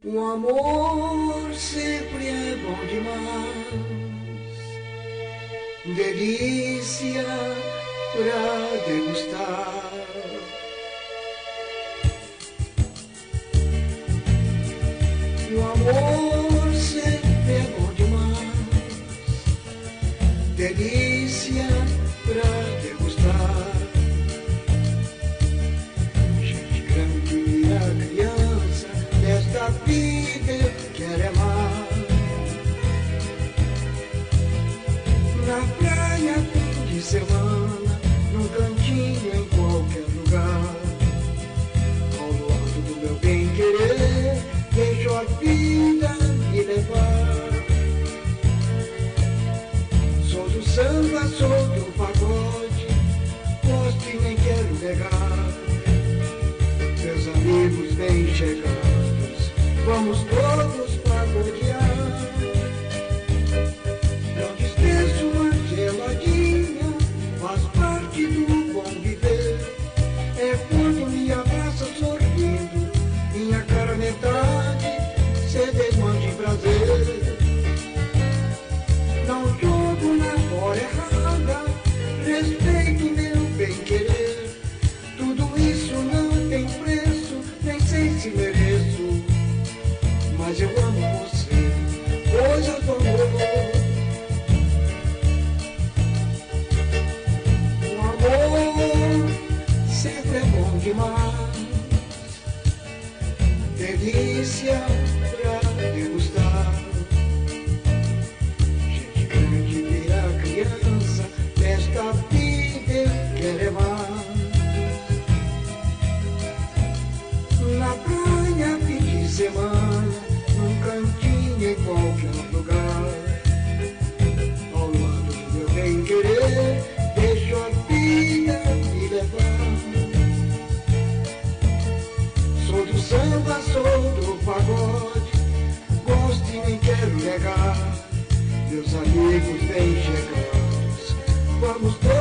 O amor sempre é bom demais, delícia pra degustar. O amor sempre é bom demais, delícia pra degustar. Gente grande vira criança, desta vida eu quero amar. Na praia, fim de semana, num cantinho, em qualquer lugar, ao lado do meu bem-querer, deixo a vida me levar. Sou do samba, sou do pagode, gosto e nem quero negar. Meus amigos bem chegados, vamos todos pagodear. Não dispenso uma geladinha, faz parte do bom viver. É quando me abraça sorrindo, minha cara metade se desmante em prazer. Não jogo na hora errada, respeito meu bem-querer. Tudo isso não tem preço, nem sei se mereço, mas eu amo você, coisa do amor. O amor sempre é bom demais, delícia pra degustar. Gente grande vira criança, desta vida eu quero amar. Na praia, fim de semana, num cantinho, em qualquer lugar, ao lado do meu bem-querer, deixo a vida me levar. Sou do samba, sou do pagode, gosto e nem quero negar. Meus amigos bem chegados, vamos todos